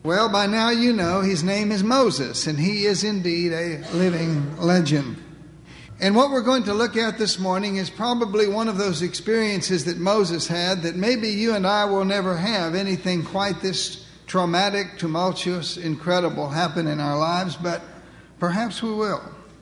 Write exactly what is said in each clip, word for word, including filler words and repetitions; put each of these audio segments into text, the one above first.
Well, by now you know his name is Moses, and he is indeed a living legend. And what we're going to look at this morning is probably one of those experiences that Moses had that maybe you and I will never have anything quite this traumatic, tumultuous, incredible happen in our lives, but perhaps we will.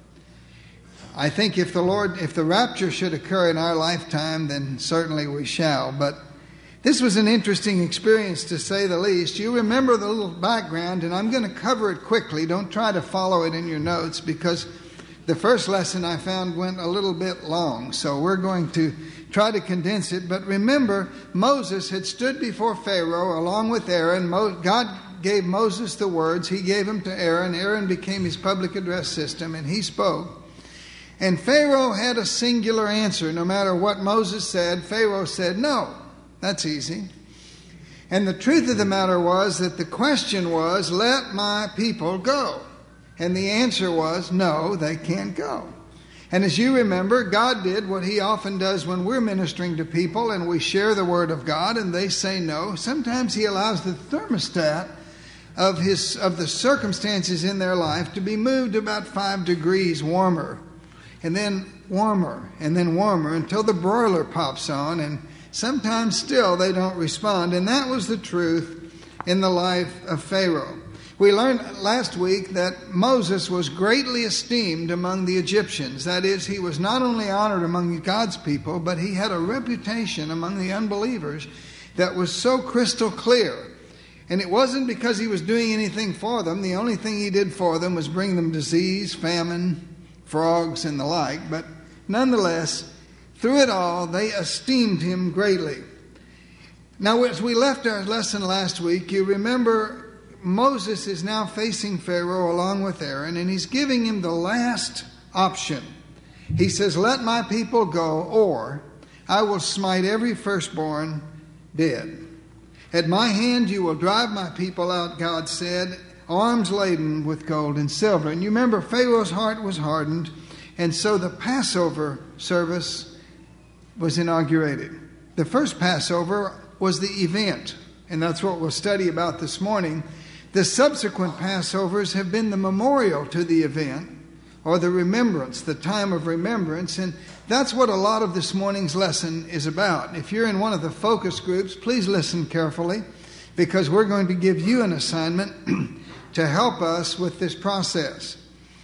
I think if the Lord, if the rapture should occur in our lifetime, then certainly we shall. But this was an interesting experience, to say the least. You remember the little background, and I'm going to cover it quickly. Don't try to follow it in your notes, because the first lesson I found went a little bit long. So we're going to try to condense it. But remember, Moses had stood before Pharaoh along with Aaron. God gave Moses the words. He gave them to Aaron. Aaron became his public address system, and he spoke. And Pharaoh had a singular answer. No matter what Moses said, Pharaoh said, no. That's easy. And the truth of the matter was that the question was, let my people go. And the answer was, no, they can't go. And as you remember, God did what he often does when we're ministering to people and we share the word of God and they say no. Sometimes he allows the thermostat of his of the circumstances in their life to be moved about five degrees warmer, and then warmer, and then warmer until the broiler pops on, and sometimes still they don't respond. And that was the truth in the life of Pharaoh. We learned last week that Moses was greatly esteemed among the Egyptians. That is, he was not only honored among God's people, but he had a reputation among the unbelievers that was so crystal clear. And it wasn't because he was doing anything for them. The only thing he did for them was bring them disease, famine, frogs, and the like. But nonetheless, through it all, they esteemed him greatly. Now, as we left our lesson last week, you remember Moses is now facing Pharaoh along with Aaron, and he's giving him the last option. He says, let my people go, or I will smite every firstborn dead. At my hand you will drive my people out, God said, arms laden with gold and silver. And you remember Pharaoh's heart was hardened, and so the Passover service was inaugurated. The first Passover was the event, and that's what we'll study about this morning. The subsequent Passovers have been the memorial to the event, or the remembrance, the time of remembrance, and that's what a lot of this morning's lesson is about. If you're in one of the focus groups, please listen carefully, because we're going to give you an assignment to help us with this process.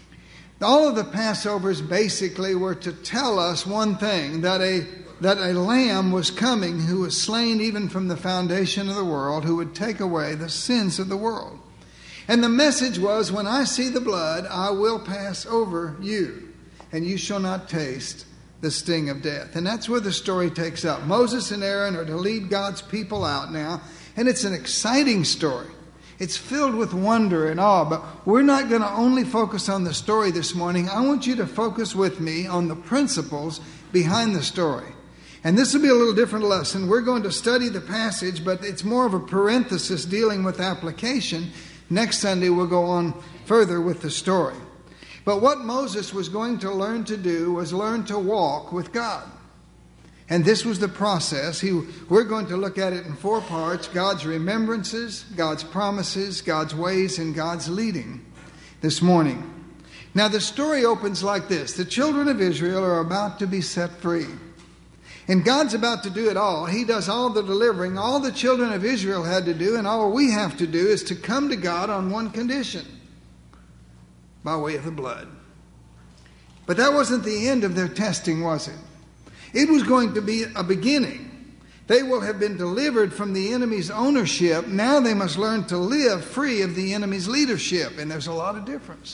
All of the Passovers basically were to tell us one thing, that a that a lamb was coming who was slain even from the foundation of the world, who would take away the sins of the world. And the message was, when I see the blood, I will pass over you, and you shall not taste the sting of death. And that's where the story takes up. Moses and Aaron are to lead God's people out now, and it's an exciting story. It's filled with wonder and awe, but we're not going to only focus on the story this morning. I want you to focus with me on the principles behind the story. And this will be a little different lesson. We're going to study the passage, but it's more of a parenthesis dealing with application. Next Sunday, we'll go on further with the story. But what Moses was going to learn to do was learn to walk with God. And this was the process. He, we're going to look at it in four parts: God's remembrances, God's promises, God's ways, and God's leading this morning. Now, the story opens like this. The children of Israel are about to be set free. And God's about to do it all. He does all the delivering. All the children of Israel had to do, and all we have to do, is to come to God on one condition: by way of the blood. But that wasn't the end of their testing, was it? It was going to be a beginning. They will have been delivered from the enemy's ownership. Now they must learn to live free of the enemy's leadership. And there's a lot of difference.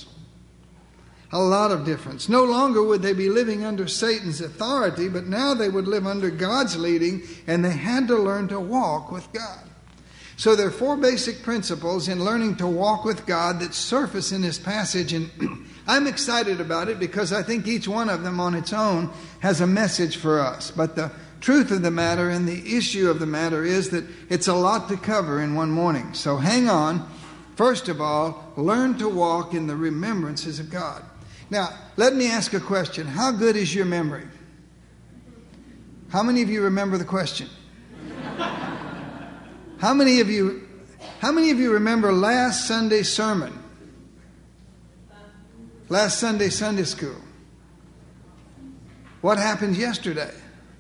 A lot of difference. No longer would they be living under Satan's authority, but now they would live under God's leading, and they had to learn to walk with God. So there are four basic principles in learning to walk with God that surface in this passage, and I'm excited about it because I think each one of them on its own has a message for us. But the truth of the matter and the issue of the matter is that it's a lot to cover in one morning. So hang on. First of all, learn to walk in the remembrances of God. Now, let me ask a question. How good is your memory? How many of you remember the question? How many of you How many of you remember last Sunday's sermon? Last Sunday, Sunday school. What happened yesterday?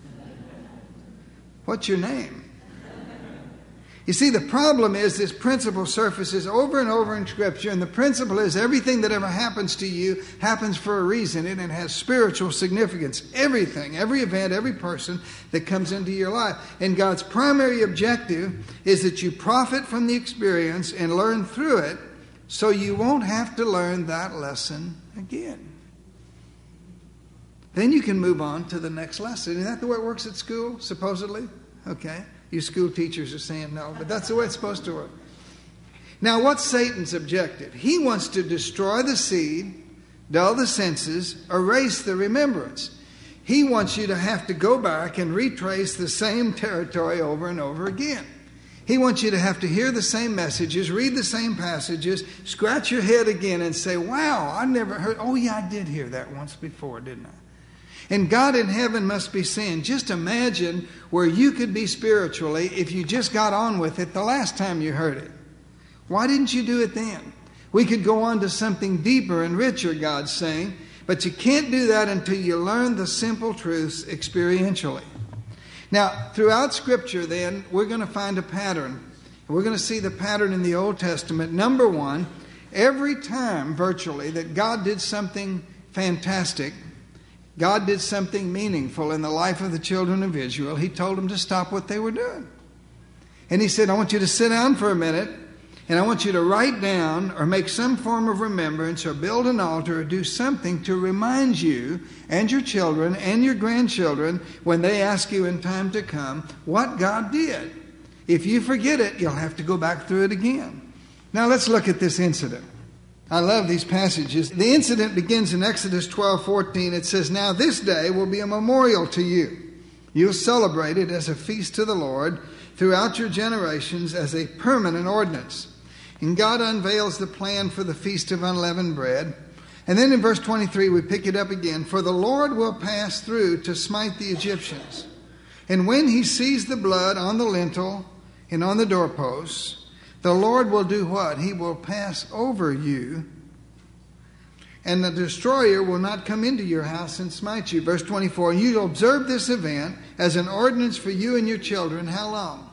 What's your name? You see, the problem is this principle surfaces over and over in Scripture, and the principle is everything that ever happens to you happens for a reason, and it has spiritual significance. Everything, every event, every person that comes into your life. And God's primary objective is that you profit from the experience and learn through it so you won't have to learn that lesson again. Then you can move on to the next lesson. Isn't that the way it works at school, supposedly? Okay. You school teachers are saying no, but that's the way it's supposed to work. Now, what's Satan's objective? He wants to destroy the seed, dull the senses, erase the remembrance. He wants you to have to go back and retrace the same territory over and over again. He wants you to have to hear the same messages, read the same passages, scratch your head again and say, wow, I never heard. Oh, yeah, I did hear that once before, didn't I? And God in heaven must be saying, just imagine where you could be spiritually if you just got on with it the last time you heard it. Why didn't you do it then? We could go on to something deeper and richer, God's saying, but you can't do that until you learn the simple truths experientially. Now, throughout Scripture, then, we're going to find a pattern. We're going to see the pattern in the Old Testament. Number one, every time, virtually, that God did something fantastic, God did something meaningful in the life of the children of Israel, He told them to stop what they were doing. And He said, I want you to sit down for a minute, and I want you to write down or make some form of remembrance or build an altar or do something to remind you and your children and your grandchildren when they ask you in time to come what God did. If you forget it, you'll have to go back through it again. Now let's look at this incident. I love these passages. The incident begins in Exodus twelve fourteen. It says, now this day will be a memorial to you. You'll celebrate it as a feast to the Lord throughout your generations as a permanent ordinance. And God unveils the plan for the Feast of Unleavened Bread. And then in verse twenty-three, we pick it up again. For the Lord will pass through to smite the Egyptians. And when He sees the blood on the lintel and on the doorposts, the Lord will do what? He will pass over you, and the destroyer will not come into your house and smite you. Verse twenty-four, and you'll observe this event as an ordinance for you and your children. How long?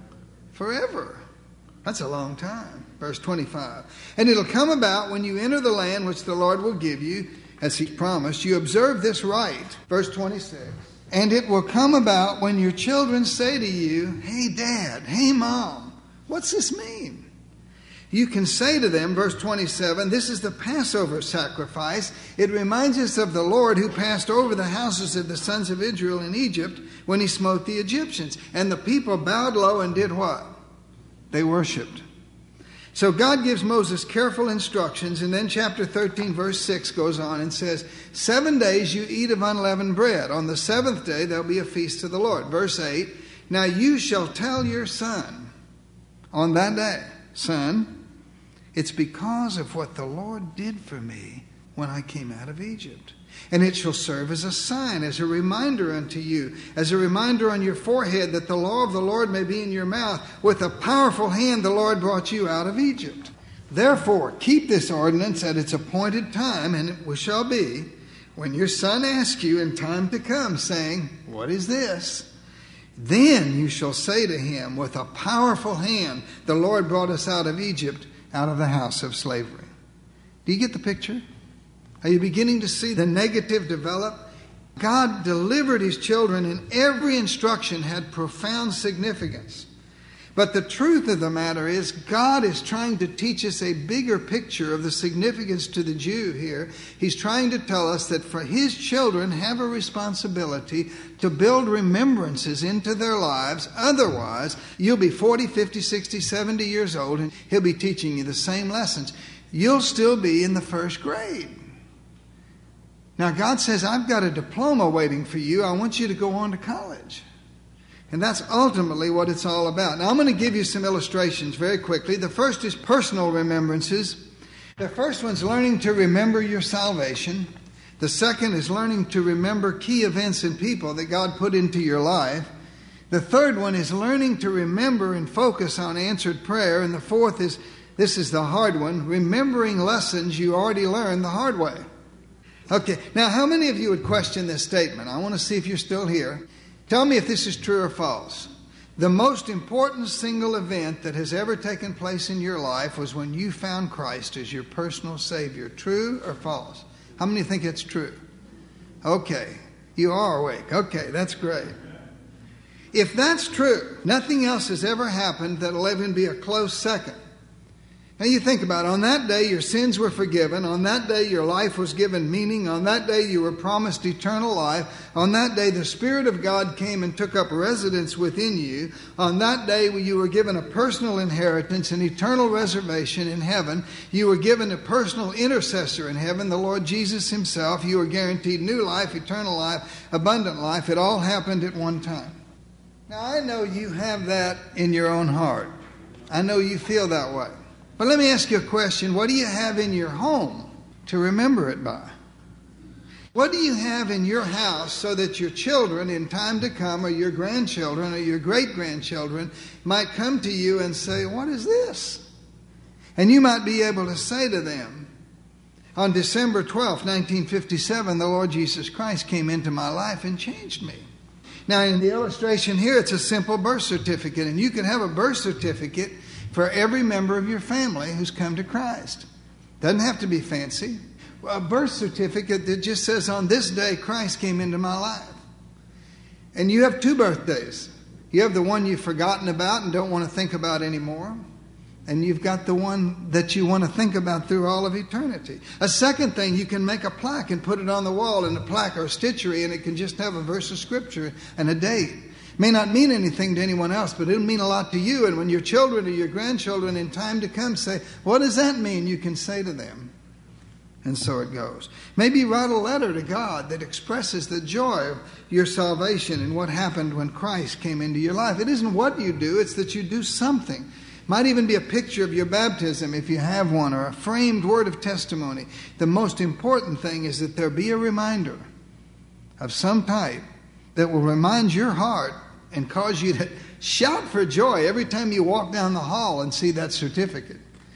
Forever. That's a long time. Verse twenty-five, and it'll come about when you enter the land which the Lord will give you, as He promised. You observe this rite. Verse twenty-six, and it will come about when your children say to you, hey, Dad, hey, Mom, what's this mean? You can say to them, verse twenty-seven, this is the Passover sacrifice. It reminds us of the Lord who passed over the houses of the sons of Israel in Egypt when He smote the Egyptians. And the people bowed low and did what? They worshipped. So God gives Moses careful instructions, and then chapter thirteen, verse six goes on and says, seven days you eat of unleavened bread. On the seventh day there'll be a feast to the Lord. Verse eight, now you shall tell your son on that day, son, it's because of what the Lord did for me when I came out of Egypt. And it shall serve as a sign, as a reminder unto you, as a reminder on your forehead that the law of the Lord may be in your mouth. With a powerful hand the Lord brought you out of Egypt. Therefore, keep this ordinance at its appointed time, and it shall be, when your son asks you in time to come, saying, what is this? Then you shall say to him, with a powerful hand, the Lord brought us out of Egypt, out of the house of slavery. Do you get the picture? Are you beginning to see the negative develop? God delivered His children, and every instruction had profound significance. But the truth of the matter is, God is trying to teach us a bigger picture of the significance to the Jew here. He's trying to tell us that for His children have a responsibility to build remembrances into their lives. Otherwise, you'll be forty, fifty, sixty, seventy years old, and He'll be teaching you the same lessons. You'll still be in the first grade. Now, God says, I've got a diploma waiting for you. I want you to go on to college. And that's ultimately what it's all about. Now, I'm going to give you some illustrations very quickly. The first is personal remembrances. The first one's learning to remember your salvation. The second is learning to remember key events and people that God put into your life. The third one is learning to remember and focus on answered prayer. And the fourth is, this is the hard one, remembering lessons you already learned the hard way. Okay, now how many of you would question this statement? I want to see if you're still here. Tell me if this is true or false. The most important single event that has ever taken place in your life was when you found Christ as your personal Savior. True or false? How many think it's true? Okay, you are awake. Okay, that's great. If that's true, nothing else has ever happened that'll even be a close second. Now you think about it. On that day, your sins were forgiven. On that day, your life was given meaning. On that day, you were promised eternal life. On that day, the Spirit of God came and took up residence within you. On that day, you were given a personal inheritance, an eternal reservation in heaven. You were given a personal intercessor in heaven, the Lord Jesus himself. You were guaranteed new life, eternal life, abundant life. It all happened at one time. Now, I know you have that in your own heart. I know you feel that way. But let me ask you a question. What do you have in your home to remember it by? What do you have in your house so that your children in time to come, or your grandchildren or your great-grandchildren, might come to you and say, what is this? And you might be able to say to them, on December twelfth, nineteen fifty-seven, the Lord Jesus Christ came into my life and changed me. Now, in the illustration here, it's a simple birth certificate, and you can have a birth certificate for every member of your family who's come to Christ. Doesn't have to be fancy. A birth certificate that just says, on this day, Christ came into my life. And you have two birthdays. You have the one you've forgotten about and don't want to think about anymore. And you've got the one that you want to think about through all of eternity. A second thing, you can make a plaque and put it on the wall, and a plaque or a stitchery, and it can just have a verse of Scripture and a date. May not mean anything to anyone else, but it'll mean a lot to you. And when your children or your grandchildren in time to come say, what does that mean? You can say to them. And so it goes. Maybe write a letter to God that expresses the joy of your salvation and what happened when Christ came into your life. It isn't what you do, it's that you do something. Might even be a picture of your baptism if you have one, or a framed word of testimony. The most important thing is that there be a reminder of some type that will remind your heart and cause you to shout for joy every time you walk down the hall and see that certificate.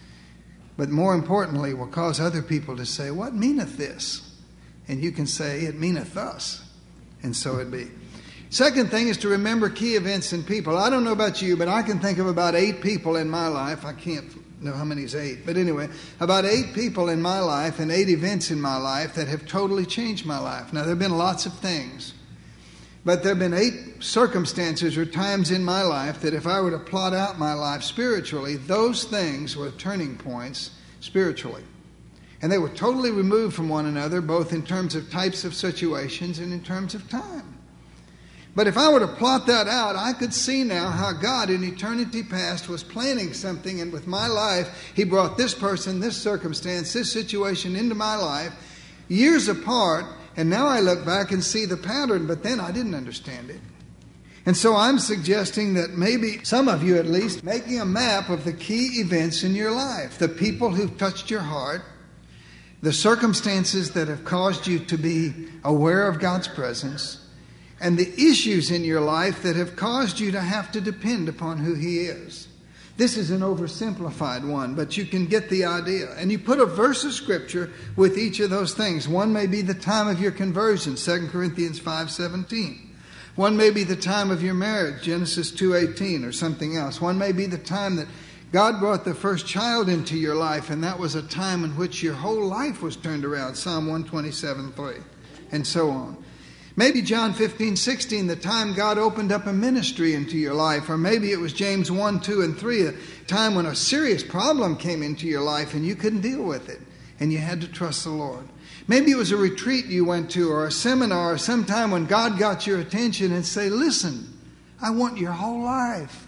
But more importantly, will cause other people to say, what meaneth this? And you can say, it meaneth thus. And so it be. Second thing is to remember key events and people. I don't know about you, but I can think of about eight people in my life. I can't know how many is eight. But anyway, about eight people in my life and eight events in my life that have totally changed my life. Now, there have been lots of things. But there have been eight circumstances or times in my life that if I were to plot out my life spiritually, those things were turning points spiritually. And they were totally removed from one another, both in terms of types of situations and in terms of time. But if I were to plot that out, I could see now how God in eternity past was planning something, and with my life, He brought this person, this circumstance, this situation into my life, years apart. And now I look back and see the pattern, but then I didn't understand it. And so I'm suggesting that maybe some of you at least making a map of the key events in your life, the people who've touched your heart, the circumstances that have caused you to be aware of God's presence, and the issues in your life that have caused you to have to depend upon who He is. This is an oversimplified one, but you can get the idea. And you put a verse of Scripture with each of those things. One may be the time of your conversion, Second Corinthians five seventeen. One may be the time of your marriage, Genesis two eighteen, or something else. One may be the time that God brought the first child into your life, and that was a time in which your whole life was turned around, Psalm one twenty-seven three, and so on. Maybe John fifteen sixteen, the time God opened up a ministry into your life. Or maybe it was James one, two, and three, a time when a serious problem came into your life and you couldn't deal with it and you had to trust the Lord. Maybe it was a retreat you went to, or a seminar, or some time when God got your attention and say, listen, I want your whole life.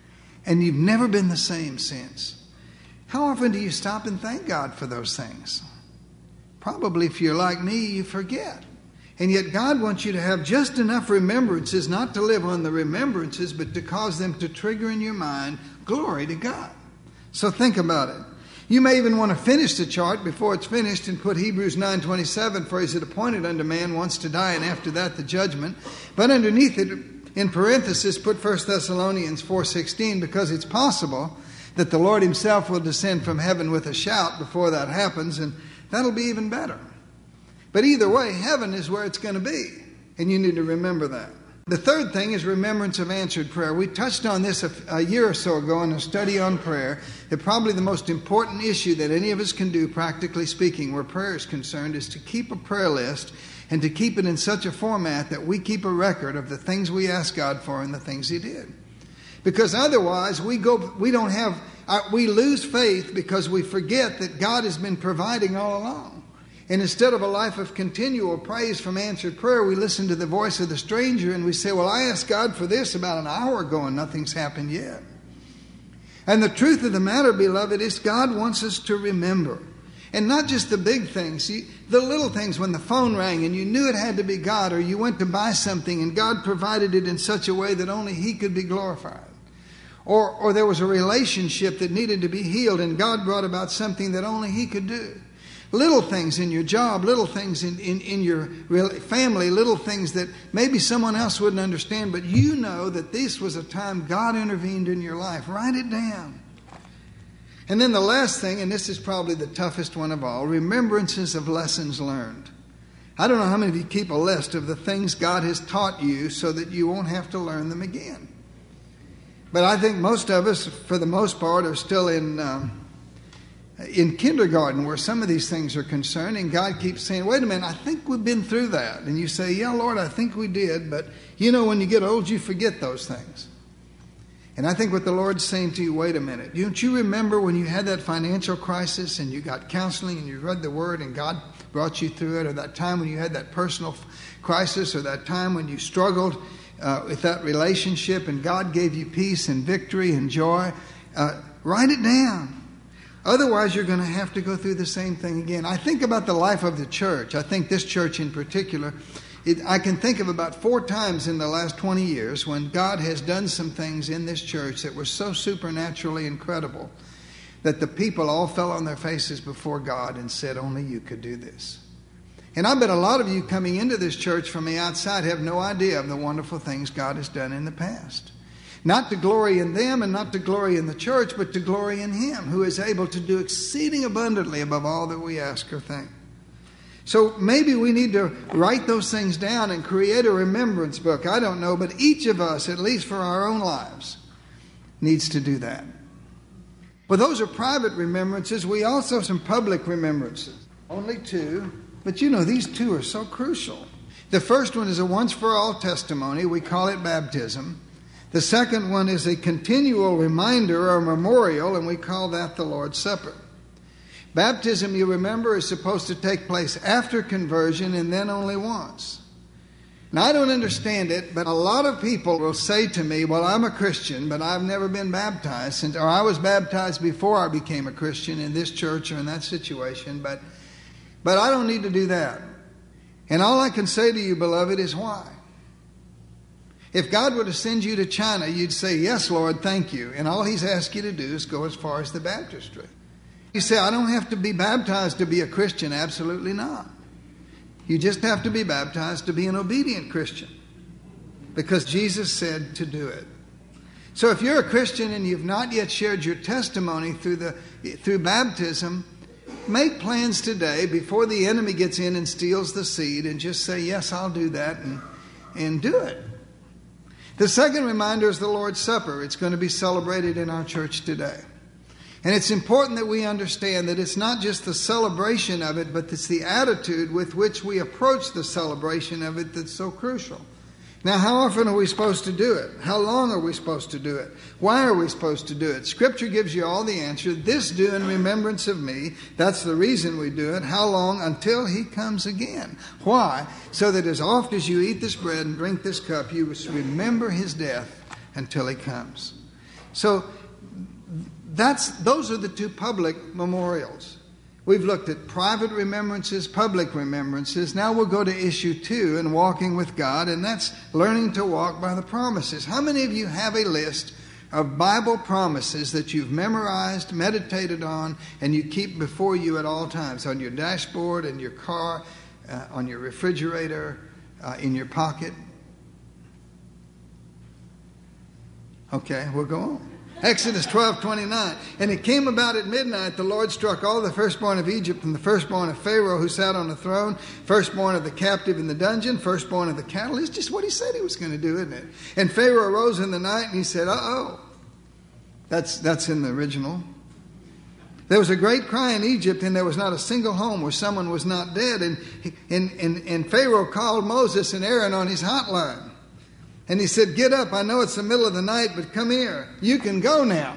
And you've never been the same since. How often do you stop and thank God for those things? Probably, if you're like me, you forget. And yet God wants you to have just enough remembrances, not to live on the remembrances, but to cause them to trigger in your mind glory to God. So think about it. You may even want to finish the chart before it's finished and put Hebrews nine twenty-seven, for is it appointed unto man once to die, and after that the judgment. But underneath it, In parenthesis, put First Thessalonians four sixteen, because it's possible that the Lord himself will descend from heaven with a shout before that happens, and that'll be even better. But either way, heaven is where it's going to be, and you need to remember that. The third thing is remembrance of answered prayer. We touched on this a, a year or so ago in a study on prayer, that probably the most important issue that any of us can do, practically speaking, where prayer is concerned, is to keep a prayer list and to keep it in such a format that we keep a record of the things we ask God for and the things he did. Because otherwise we go, we don't have, we lose faith because we forget that God has been providing all along. And instead of a life of continual praise from answered prayer, we listen to the voice of the stranger and we say, well, I asked God for this about an hour ago and nothing's happened yet. And the truth of the matter, beloved, is God wants us to remember. And not just the big things, see, the little things, when the phone rang and you knew it had to be God, or you went to buy something and God provided it in such a way that only he could be glorified. Or, or there was a relationship that needed to be healed and God brought about something that only he could do. Little things in your job, little things in, in, in your family, little things that maybe someone else wouldn't understand, but you know that this was a time God intervened in your life. Write it down. And then the last thing, and this is probably the toughest one of all, remembrances of lessons learned. I don't know how many of you keep a list of the things God has taught you so that you won't have to learn them again. But I think most of us, for the most part, are still in... Um, in kindergarten where some of these things are concerned, and God keeps saying, wait a minute, I think we've been through that. And you say, yeah, Lord, I think we did. But you know, when you get old, you forget those things. And I think what the Lord's saying to you, wait a minute, don't you remember when you had that financial crisis and you got counseling and you read the Word and God brought you through it, or that time when you had that personal crisis, or that time when you struggled uh, with that relationship and God gave you peace and victory and joy? Uh, write it down. Otherwise, you're going to have to go through the same thing again. I think about the life of the church. I think this church in particular, it, I can think of about four times in the last twenty years when God has done some things in this church that were so supernaturally incredible that the people all fell on their faces before God and said, only you could do this. And I bet a lot of you coming into this church from the outside have no idea of the wonderful things God has done in the past. Not to glory in them and not to glory in the church, but to glory in him who is able to do exceeding abundantly above all that we ask or think. So maybe we need to write those things down and create a remembrance book. I don't know, but each of us, at least for our own lives, needs to do that. Well, those are private remembrances. We also have some public remembrances. Only two, but you know, these two are so crucial. The first one is a once-for-all testimony. We call it baptism. The second one is a continual reminder or memorial, and we call that the Lord's Supper. Baptism, you remember, is supposed to take place after conversion and then only once. Now, I don't understand it, but a lot of people will say to me, well, I'm a Christian, but I've never been baptized, since, or I was baptized before I became a Christian in this church or in that situation, but, but I don't need to do that. And all I can say to you, beloved, is why? If God were to send you to China, you'd say, yes, Lord, thank you. And all he's asked you to do is go as far as the baptistry. You say, I don't have to be baptized to be a Christian. Absolutely not. You just have to be baptized to be an obedient Christian, because Jesus said to do it. So if you're a Christian and you've not yet shared your testimony through the through baptism, make plans today before the enemy gets in and steals the seed, and just say, yes, I'll do that, and, and do it. The second reminder is the Lord's Supper. It's going to be celebrated in our church today. And it's important that we understand that it's not just the celebration of it, but it's the attitude with which we approach the celebration of it that's so crucial. Now, how often are we supposed to do it? How long are we supposed to do it? Why are we supposed to do it? Scripture gives you all the answer. This do in remembrance of me. That's the reason we do it. How long? Until he comes again. Why? So that as oft as you eat this bread and drink this cup, you remember his death until he comes. So that's those are the two public memorials. We've looked at private remembrances, public remembrances. Now we'll go to issue two and walking with God, and that's learning to walk by the promises. How many of you have a list of Bible promises that you've memorized, meditated on, and you keep before you at all times, on your dashboard, in your car, uh, on your refrigerator, uh, in your pocket? Okay, we'll go on. Exodus twelve twenty-nine. And it came about at midnight, the Lord struck all the firstborn of Egypt and the firstborn of Pharaoh who sat on the throne, firstborn of the captive in the dungeon, firstborn of the cattle. It's just what he said he was going to do, isn't it? And Pharaoh arose in the night and he said, uh-oh. That's, that's in the original. There was a great cry in Egypt, and there was not a single home where someone was not dead. And, and, and, and Pharaoh called Moses and Aaron on his hotline. And he said, get up. I know it's the middle of the night, but come here. You can go now.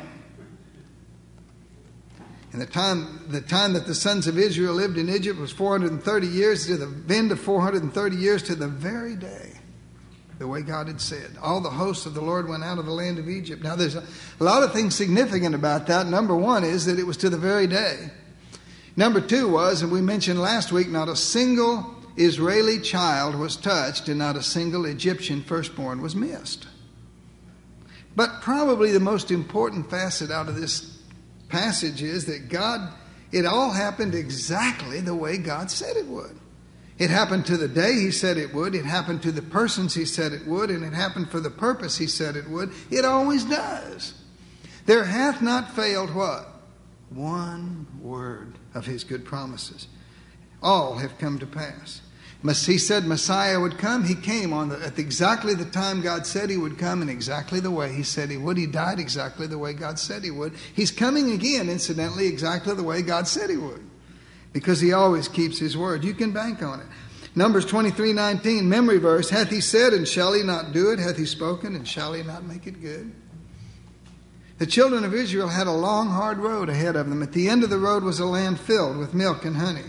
And the time, the time that the sons of Israel lived in Egypt was four hundred thirty years, to the end of four hundred thirty years, to the very day, the way God had said. All the hosts of the Lord went out of the land of Egypt. Now, there's a, a lot of things significant about that. Number one is that it was to the very day. Number two was, and we mentioned last week, not a single Israeli child was touched and not a single Egyptian firstborn was missed. But probably the most important facet out of this passage is that God, it all happened exactly the way God said it would. It happened to the day he said it would. It happened to the persons he said it would. And it happened for the purpose he said it would. It always does. There hath not failed what? One word of his good promises. All have come to pass. He said Messiah would come. He came on the, at exactly the time God said he would come, and exactly the way he said he would. He died exactly the way God said he would. He's coming again, incidentally, exactly the way God said he would, because he always keeps his word. You can bank on it. Numbers twenty-three nineteen, memory verse. Hath he said, and shall he not do it? Hath he spoken, and shall he not make it good? The children of Israel had a long, hard road ahead of them. At the end of the road was a land filled with milk and honey.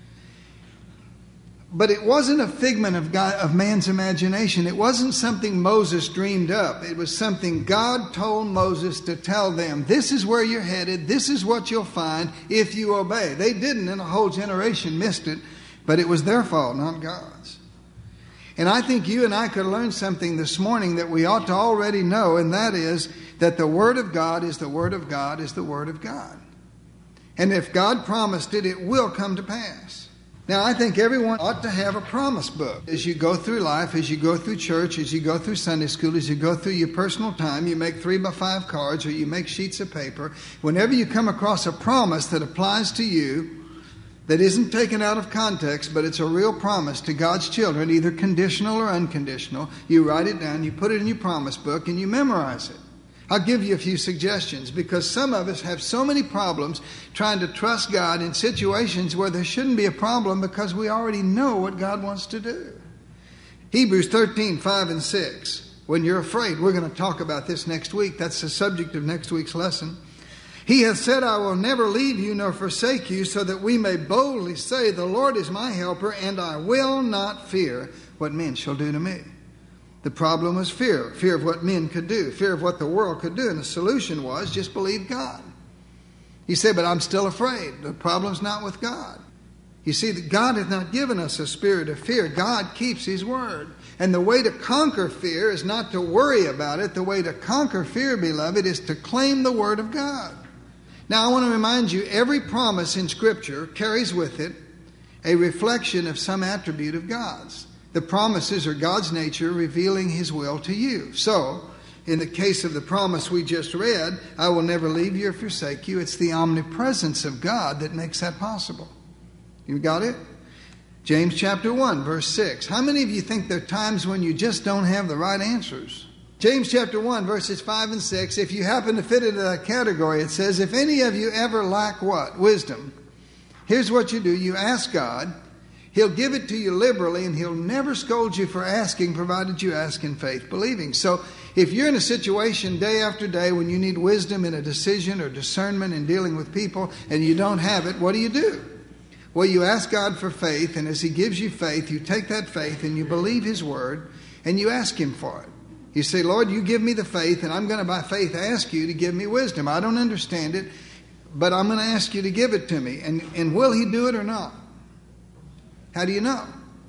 But it wasn't a figment of God, of man's imagination. It wasn't something Moses dreamed up. It was something God told Moses to tell them. This is where you're headed. This is what you'll find if you obey. They didn't, and a whole generation missed it. But it was their fault, not God's. And I think you and I could learn something this morning that we ought to already know, and that is that the Word of God is the Word of God is the Word of God. And if God promised it, it will come to pass. Now, I think everyone ought to have a promise book. As you go through life, as you go through church, as you go through Sunday school, as you go through your personal time, you make three by five cards or you make sheets of paper. Whenever you come across a promise that applies to you, that isn't taken out of context, but it's a real promise to God's children, either conditional or unconditional, you write it down, you put it in your promise book, and you memorize it. I'll give you a few suggestions, because some of us have so many problems trying to trust God in situations where there shouldn't be a problem because we already know what God wants to do. Hebrews thirteen, five and six. When you're afraid, we're going to talk about this next week. That's the subject of next week's lesson. He hath said, I will never leave you nor forsake you, so that we may boldly say, the Lord is my helper, and I will not fear what men shall do to me. The problem was fear, fear of what men could do, fear of what the world could do. And the solution was just believe God. He said, but I'm still afraid. The problem's not with God. You see, that God hath not given us a spirit of fear. God keeps his word. And the way to conquer fear is not to worry about it. The way to conquer fear, beloved, is to claim the word of God. Now, I want to remind you, every promise in Scripture carries with it a reflection of some attribute of God's. The promises are God's nature revealing his will to you. So, in the case of the promise we just read, I will never leave you or forsake you, it's the omnipresence of God that makes that possible. You got it? James chapter one, verse six. How many of you think there are times when you just don't have the right answers? James chapter one, verses five and six. If you happen to fit into that category, it says, if any of you ever lack what? Wisdom. Here's what you do. You ask God. He'll give it to you liberally, and he'll never scold you for asking, provided you ask in faith, believing. So if you're in a situation day after day when you need wisdom in a decision or discernment in dealing with people, and you don't have it, what do you do? Well, you ask God for faith, and as he gives you faith, you take that faith and you believe his word, and you ask him for it. You say, Lord, you give me the faith, and I'm going to by faith ask you to give me wisdom. I don't understand it, but I'm going to ask you to give it to me. And, and will he do it or not? How do you know?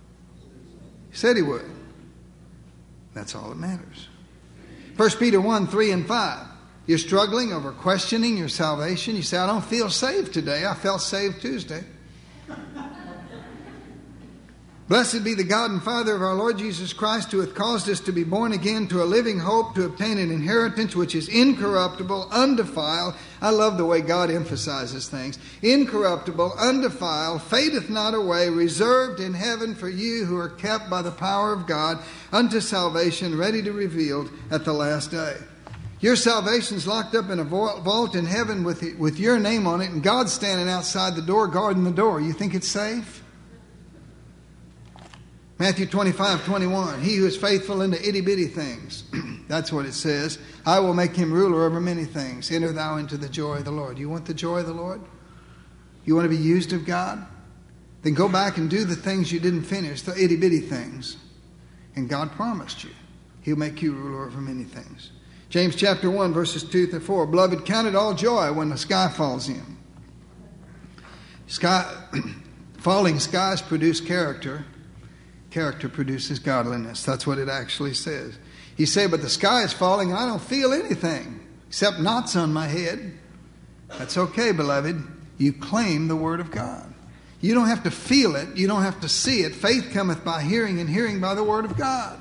He said he would. That's all that matters. First Peter one, three and five. You're struggling over questioning your salvation. You say, I don't feel saved today. I felt saved Tuesday. Blessed be the God and Father of our Lord Jesus Christ, who hath caused us to be born again to a living hope, to obtain an inheritance which is incorruptible, undefiled. I love the way God emphasizes things. Incorruptible, undefiled, fadeth not away, reserved in heaven for you who are kept by the power of God unto salvation, ready to be revealed at the last day. Your salvation's locked up in a vault in heaven with, with your name on it, and God's standing outside the door, guarding the door. You think it's safe? Matthew twenty-five, twenty-one, he who is faithful into itty-bitty things. That's what it says. I will make him ruler over many things. Enter thou into the joy of the Lord. You want the joy of the Lord? You want to be used of God? Then go back and do the things you didn't finish, the itty-bitty things. And God promised you He'll make you ruler over many things. James chapter one, verses two through four. Beloved, count it all joy when the sky falls in. Sky, falling skies produce character. Character produces godliness. That's what it actually says. You say, but the sky is falling and I don't feel anything except knots on my head. That's okay, beloved. You claim the Word of God. You don't have to feel it. You don't have to see it. Faith cometh by hearing, and hearing by the Word of God.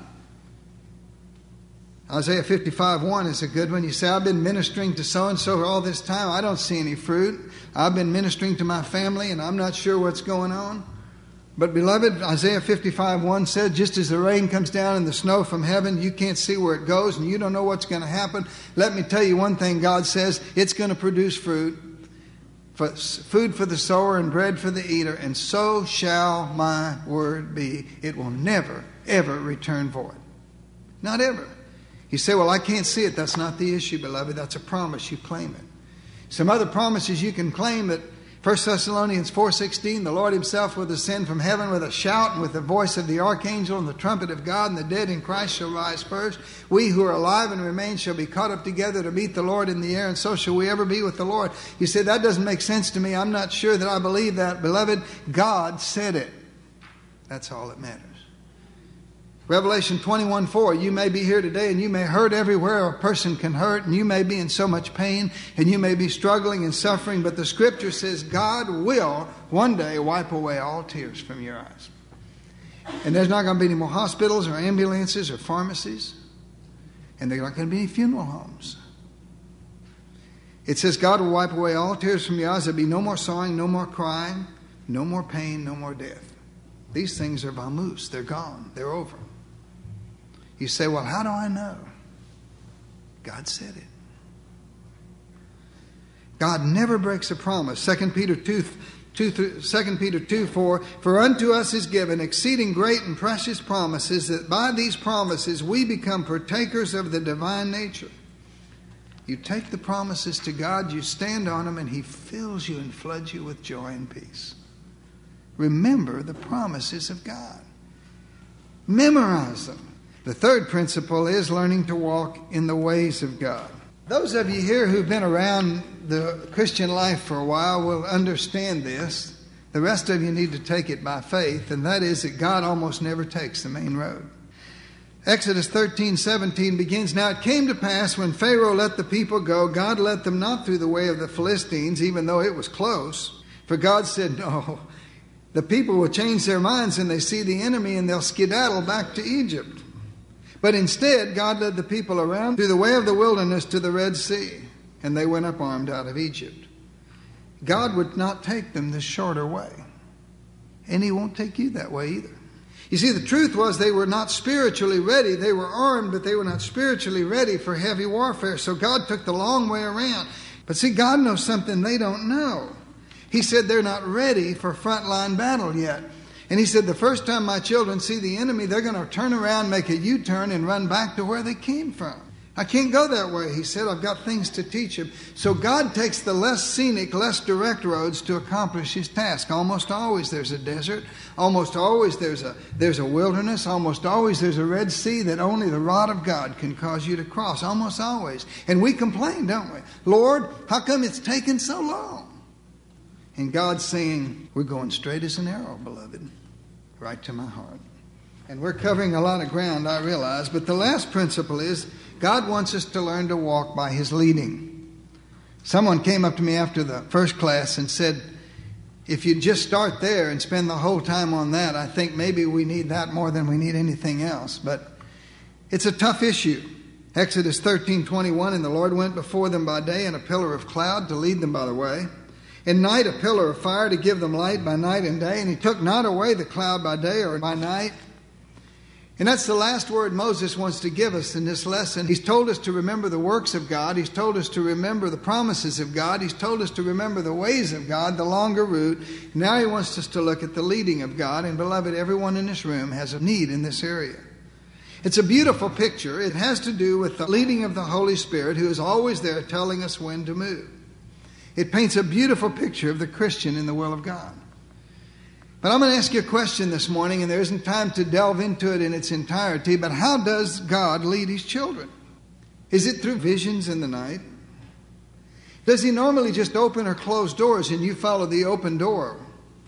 Isaiah fifty-five, one is a good one. You say, I've been ministering to so-and-so all this time. I don't see any fruit. I've been ministering to my family and I'm not sure what's going on. But beloved, Isaiah fifty-five, one said, just as the rain comes down and the snow from heaven, you can't see where it goes and you don't know what's going to happen. Let me tell you one thing God says, it's going to produce fruit, for food for the sower and bread for the eater, and so shall my word be. It will never, ever return void. Not ever. You say, well, I can't see it. That's not the issue, beloved. That's a promise. You claim it. Some other promises you can claim that First Thessalonians four sixteen, the Lord himself will descend from heaven with a shout and with the voice of the archangel and the trumpet of God, and the dead in Christ shall rise first. We who are alive and remain shall be caught up together to meet the Lord in the air, and so shall we ever be with the Lord. You say, that doesn't make sense to me. I'm not sure that I believe that. Beloved, God said it. That's all that matters. Revelation twenty-one, four, you may be here today and you may hurt everywhere a person can hurt, and you may be in so much pain and you may be struggling and suffering, but the scripture says God will one day wipe away all tears from your eyes. And there's not going to be any more hospitals or ambulances or pharmacies, and there's not going to be any funeral homes. It says God will wipe away all tears from your eyes. There'll be no more sawing, no more crying, no more pain, no more death. These things are vamoose. They're gone. They're over. You say, well, how do I know? God said it. God never breaks a promise. Second Peter two, two, Second Peter two, four, for unto us is given exceeding great and precious promises, that by these promises we become partakers of the divine nature. You take the promises to God, you stand on them, and He fills you and floods you with joy and peace. Remember the promises of God. Memorize them. The third principle is learning to walk in the ways of God. Those of you here who've been around the Christian life for a while will understand this. The rest of you need to take it by faith, and that is that God almost never takes the main road. Exodus thirteen, seventeen begins, now it came to pass when Pharaoh let the people go, God led them not through the way of the Philistines, even though it was close. For God said, no, the people will change their minds and they see the enemy and they'll skedaddle back to Egypt. But instead, God led the people around through the way of the wilderness to the Red Sea, and they went up armed out of Egypt. God would not take them the shorter way, and He won't take you that way either. You see, the truth was they were not spiritually ready. They were armed, but they were not spiritually ready for heavy warfare, so God took the long way around. But see, God knows something they don't know. He said they're not ready for frontline battle yet. And He said, the first time my children see the enemy, they're going to turn around, make a U-turn, and run back to where they came from. I can't go that way, He said. I've got things to teach them. So God takes the less scenic, less direct roads to accomplish His task. Almost always there's a desert. Almost always there's a, there's a wilderness. Almost always there's a Red Sea that only the rod of God can cause you to cross. Almost always. And we complain, don't we? Lord, how come it's taken so long? And God's saying, we're going straight as an arrow, beloved, right to my heart. And we're covering a lot of ground, I realize. But the last principle is God wants us to learn to walk by His leading. Someone came up to me after the first class and said, If you just start there and spend the whole time on that, I think maybe we need that more than we need anything else. But it's a tough issue. Exodus thirteen twenty-one, and the Lord went before them by day in a pillar of cloud to lead them by the way. In night a pillar of fire to give them light by night and day. And he took not away the cloud by day or by night. And that's the last word Moses wants to give us in this lesson. He's told us to remember the works of God. He's told us to remember the promises of God. He's told us to remember the ways of God, the longer route. Now he wants us to look at the leading of God. And beloved, everyone in this room has a need in this area. It's a beautiful picture. It has to do with the leading of the Holy Spirit, who is always there telling us when to move. It paints a beautiful picture of the Christian in the will of God. But I'm going to ask you a question this morning, and there isn't time to delve into it in its entirety, but how does God lead his children? Is it through visions in the night? Does he normally just open or close doors and you follow the open door?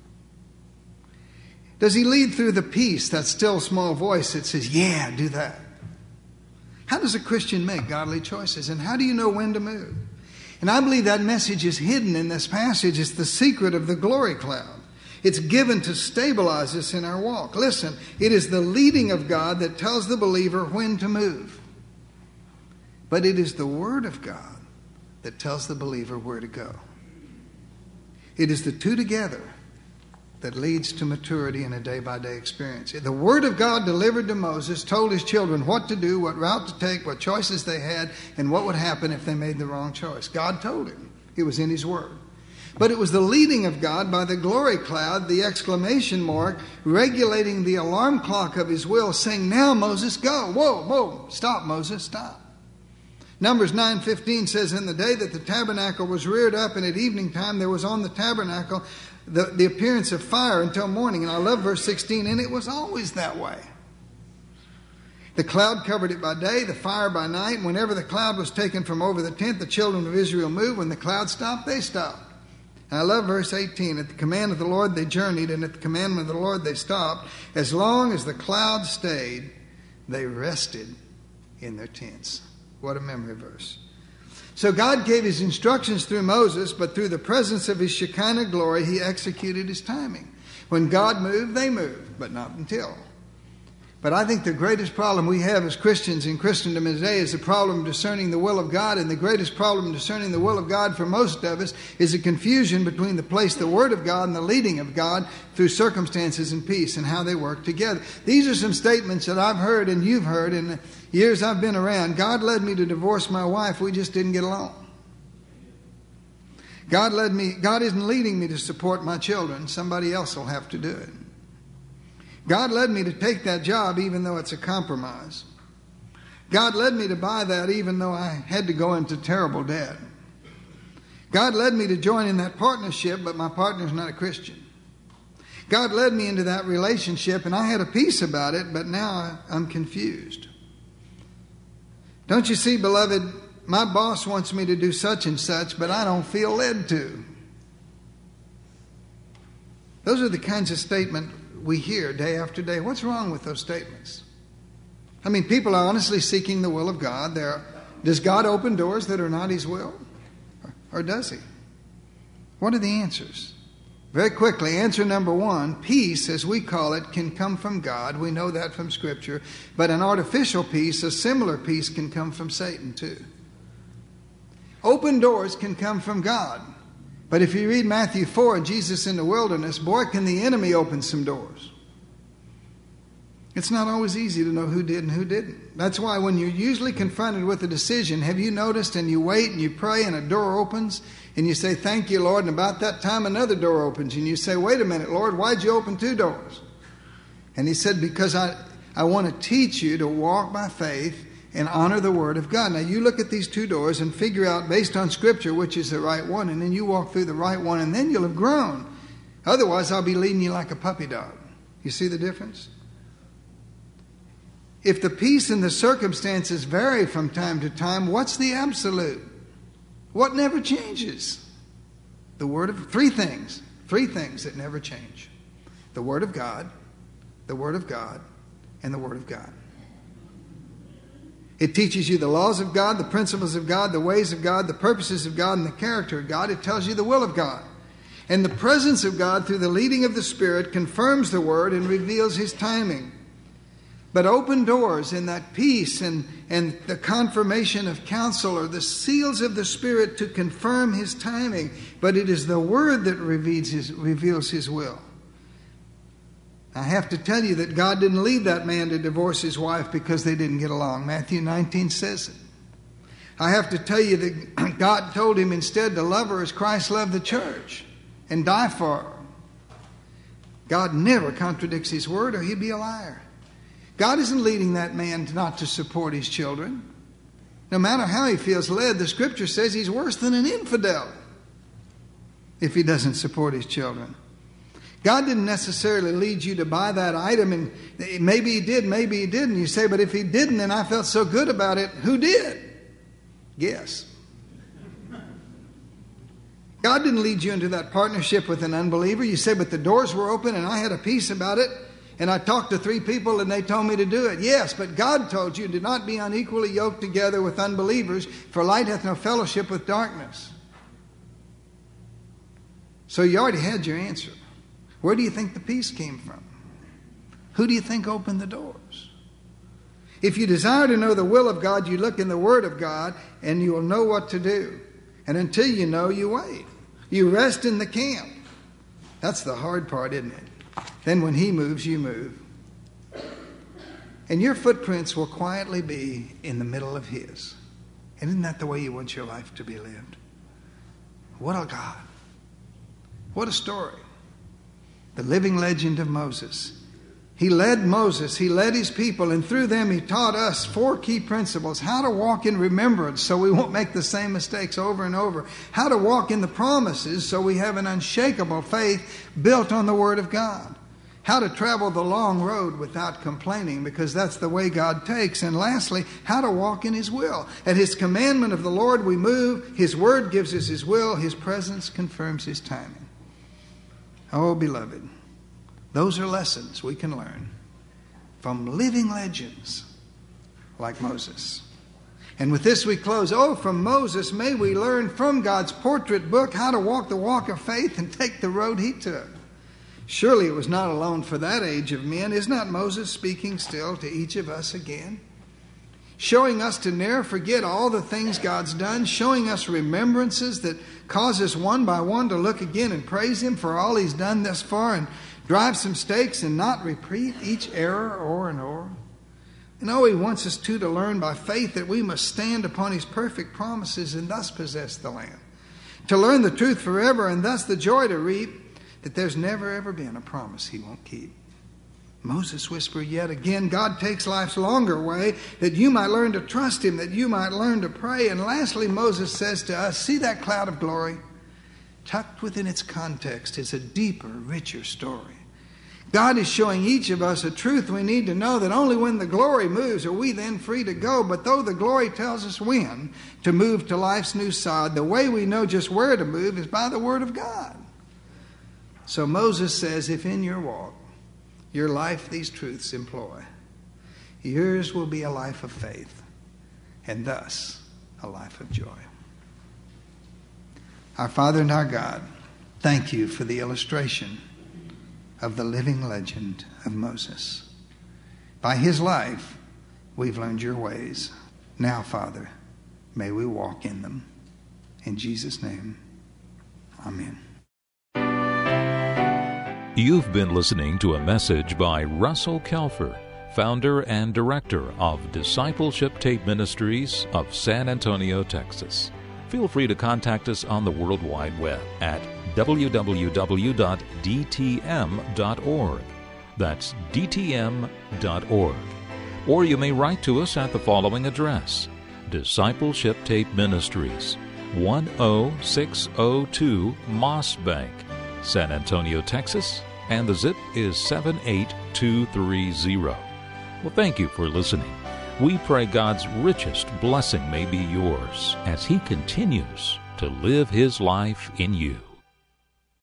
Does he lead through the peace, that still small voice that says, yeah, do that? How does a Christian make godly choices? And how do you know when to move? And I believe that message is hidden in this passage. It's the secret of the glory cloud. It's given to stabilize us in our walk. Listen, it is the leading of God that tells the believer when to move. But it is the Word of God that tells the believer where to go. It is the two together that leads to maturity in a day-by-day experience. The Word of God delivered to Moses told his children what to do, what route to take, what choices they had, and what would happen if they made the wrong choice. God told him. It was in his Word. But it was the leading of God by the glory cloud, the exclamation mark, regulating the alarm clock of his will, saying, now, Moses, go. Whoa, whoa, stop, Moses, stop. Numbers nine fifteen says, in the day that the tabernacle was reared up, and at evening time there was on the tabernacle the, the appearance of fire until morning. And I love verse sixteen, and it was always that way. The cloud covered it by day, the fire by night. And whenever the cloud was taken from over the tent, the children of Israel moved. When the cloud stopped, they stopped. And I love verse eighteen. At the command of the Lord they journeyed, and at the commandment of the Lord they stopped. As long as the cloud stayed, they rested in their tents. What a memory verse. So God gave his instructions through Moses, but through the presence of his Shekinah glory, he executed his timing. When God moved, they moved, but not until. But I think the greatest problem we have as Christians in Christendom today is the problem discerning the will of God. And the greatest problem discerning the will of God for most of us is a confusion between the place, the Word of God, and the leading of God through circumstances and peace and how they work together. These are some statements that I've heard and you've heard in the years I've been around. God led me to divorce my wife. We just didn't get along. God led me. God isn't leading me to support my children. Somebody else will have to do it. God led me to take that job even though it's a compromise. God led me to buy that even though I had to go into terrible debt. God led me to join in that partnership, but my partner's not a Christian. God led me into that relationship, and I had a peace about it, but now I'm confused. Don't you see, beloved, my boss wants me to do such and such, but I don't feel led to. Those are the kinds of statements we hear day after day. What's wrong with those statements? I mean, people are honestly seeking the will of God. They're, does God open doors that are not his will? Or, or does he? What are the answers? Very quickly, answer number one, peace, as we call it, can come from God. We know that from Scripture. But an artificial peace, a similar peace, can come from Satan too. Open doors can come from God. But if you read Matthew four, Jesus in the wilderness, boy, can the enemy open some doors. It's not always easy to know who did and who didn't. That's why when you're usually confronted with a decision, have you noticed, and you wait and you pray and a door opens and you say, thank you, Lord, and about that time another door opens and you say, wait a minute, Lord, why'd you open two doors? And he said, because I, I want to teach you to walk by faith and honor the Word of God. Now you look at these two doors and figure out based on Scripture which is the right one, and then you walk through the right one, and then you'll have grown. Otherwise I'll be leading you like a puppy dog. You see the difference? If the peace and the circumstances vary from time to time, what's the absolute? What never changes? The Word of three things. Three things that never change. The Word of God, the Word of God, and the Word of God. It teaches you the laws of God, the principles of God, the ways of God, the purposes of God, and the character of God. It tells you the will of God. And the presence of God through the leading of the Spirit confirms the Word and reveals His timing. But open doors and that peace and, and the confirmation of counsel are the seals of the Spirit to confirm His timing. But it is the Word that reveals His, reveals his will. I have to tell you that God didn't lead that man to divorce his wife because they didn't get along. Matthew nineteen says it. I have to tell you that God told him instead to love her as Christ loved the church and die for her. God never contradicts His word or He'd be a liar. God isn't leading that man not to support his children. No matter how he feels led, the Scripture says he's worse than an infidel if he doesn't support his children. God didn't necessarily lead you to buy that item, and maybe He did, maybe He didn't. You say, but if He didn't and I felt so good about it, who did? Guess. God didn't lead you into that partnership with an unbeliever. You say, but the doors were open and I had a peace about it, and I talked to three people and they told me to do it. Yes, but God told you, do not be unequally yoked together with unbelievers, for light hath no fellowship with darkness. So you already had your answer. Where do you think the peace came from? Who do you think opened the doors? If you desire to know the will of God, you look in the Word of God and you will know what to do. And until you know, you wait. You rest in the camp. That's the hard part, isn't it? Then when He moves, you move. And your footprints will quietly be in the middle of His. And isn't that the way you want your life to be lived? What a God. What a story. The living legend of Moses. He led Moses, he led his people, and through them he taught us four key principles. How to walk in remembrance so we won't make the same mistakes over and over. How to walk in the promises so we have an unshakable faith built on the Word of God. How to travel the long road without complaining, because that's the way God takes. And lastly, how to walk in His will. At His commandment of the Lord we move. His Word gives us His will. His presence confirms His timing. Oh, beloved, those are lessons we can learn from living legends like Moses. And with this we close. Oh, from Moses may we learn from God's portrait book how to walk the walk of faith and take the road he took. Surely it was not alone for that age of men. Is not Moses speaking still to each of us again? Showing us to ne'er forget all the things God's done, showing us remembrances that cause us one by one to look again and praise Him for all He's done thus far, and drive some stakes and not repeat each error o'er and o'er. And oh, He wants us too to learn by faith that we must stand upon His perfect promises and thus possess the land. To learn the truth forever and thus the joy to reap that there's never ever been a promise He won't keep. Moses whispered yet again, God takes life's longer way that you might learn to trust Him, that you might learn to pray. And lastly, Moses says to us, see that cloud of glory? Tucked within its context is a deeper, richer story. God is showing each of us a truth we need to know, that only when the glory moves are we then free to go. But though the glory tells us when to move to life's new sod, the way we know just where to move is by the Word of God. So Moses says, if in your walk, your life these truths employ, yours will be a life of faith, and thus a life of joy. Our Father and our God, thank You for the illustration of the living legend of Moses. By his life, we've learned Your ways. Now, Father, may we walk in them. In Jesus' name, amen. You've been listening to a message by Russell Kelfer, founder and director of Discipleship Tape Ministries of San Antonio, Texas. Feel free to contact us on the World Wide Web at w w w dot d t m dot org. That's d t m dot org. Or you may write to us at the following address: Discipleship Tape Ministries, one oh six oh two Moss Bank, San Antonio, Texas, and the zip is seven eight two three zero. Well, thank you for listening. We pray God's richest blessing may be yours as He continues to live His life in you.